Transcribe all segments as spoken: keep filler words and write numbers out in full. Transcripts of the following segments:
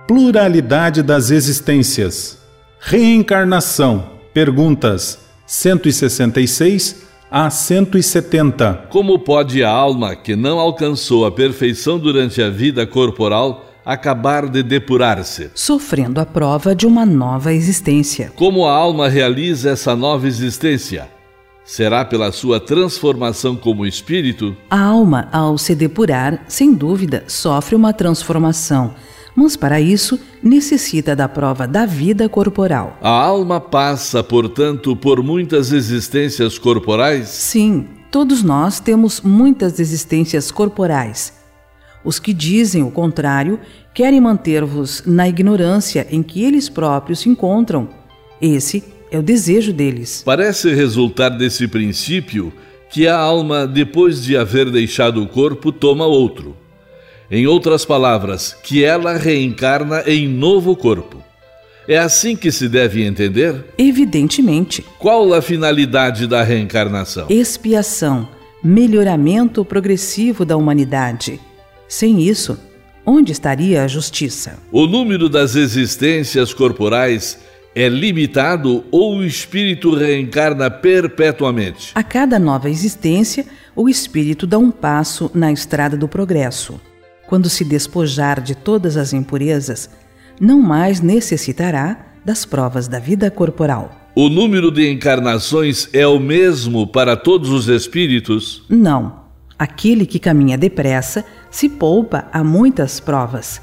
Pluralidade das existências. Reencarnação. Perguntas cento e sessenta e seis a cento e setenta. Como pode a alma que não alcançou a perfeição durante a vida corporal acabar de depurar-se? Sofrendo a prova de uma nova existência. Como a alma realiza essa nova existência? Será pela sua transformação como espírito? A alma, ao se depurar, sem dúvida, sofre uma transformação, mas para isso necessita da prova da vida corporal. A alma passa, portanto, por muitas existências corporais? Sim, todos nós temos muitas existências corporais. Os que dizem o contrário querem manter-vos na ignorância em que eles próprios se encontram. Esse é o desejo deles. Parece resultar desse princípio que a alma, depois de haver deixado o corpo, toma outro. Em outras palavras, que ela reencarna em novo corpo. É assim que se deve entender? Evidentemente. Qual a finalidade da reencarnação? Expiação, melhoramento progressivo da humanidade. Sem isso, onde estaria a justiça? O número das existências corporais é limitado ou o espírito reencarna perpetuamente? A cada nova existência, o espírito dá um passo na estrada do progresso. Quando se despojar de todas as impurezas, não mais necessitará das provas da vida corporal. O número de encarnações é o mesmo para todos os espíritos? Não. Aquele que caminha depressa se poupa a muitas provas.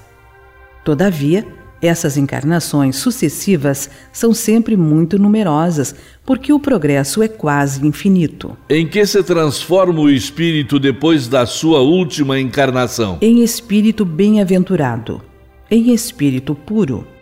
Todavia, essas encarnações sucessivas são sempre muito numerosas, porque o progresso é quase infinito. Em que se transforma o espírito depois da sua última encarnação? Em espírito bem-aventurado, em espírito puro.